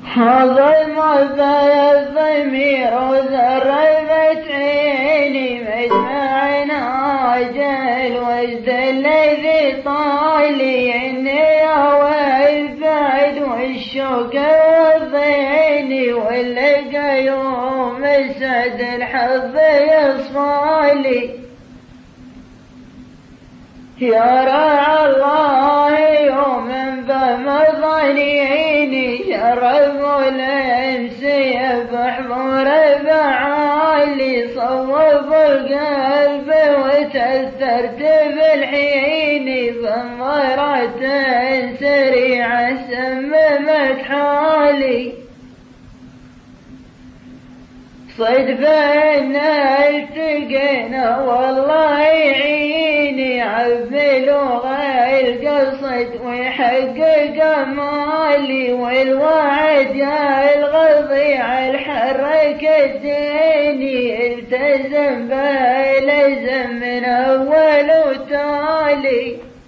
ظلمت الضمير وزربت عيني مجمعنا أجل وجد الذي طالي إني والبعد والشوك والضيني واللقى يوم السعد الحظ يصفالي يا رعى الله يوم بمظنيني شرف الامس بحضور بعالي صوب القلب وتأثرت بالحين ضمرت سريعة سممت حالي صدف ان التقينا والله يعيني عبلوغ القصد ويحقق مالي والوعد يا الغضيع الحرك الديني التزم بلزم من اول وتالي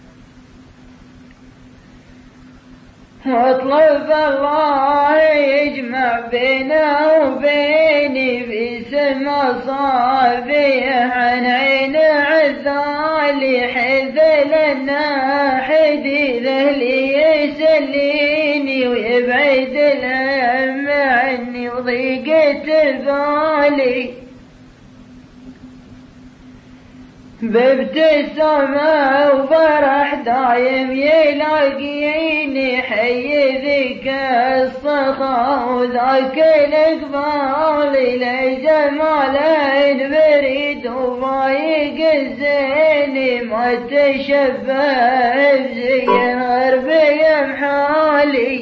واطلب الله يجمع بينا وبيني في سما صافيه عن عين عذالي حيث لنا حديث لي يسليني ويبعد الهم عني وضيقة بالي بابتسامة وفرح دايم يلاقيني حي ذيك الصخا وذاك الإقبال لجمال بريد وضايق الزيني ما تشبه بزي غربي محالي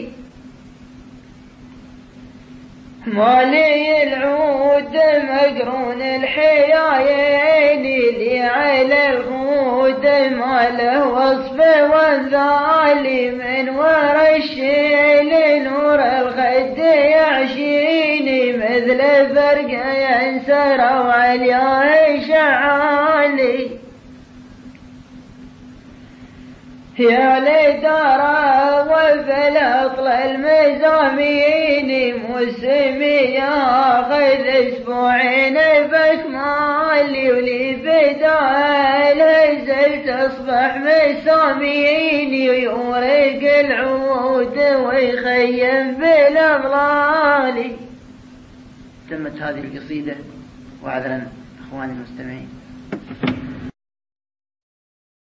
مالي العود مقرون الحيايين لي على الخود ماله وصف وانذالي من ورا الشيل نور الخد يعشيني مثل فرق ينسر وعليا شعالي يا لدارا وفي الأطل المزامين موسمي ياخذ اسبوعين بكمالي ولي بداية الهزل تصبح مساميني ويورق العود ويخيم بالأضلال. تمت هذه القصيدة وعذرا اخواني المستمعين.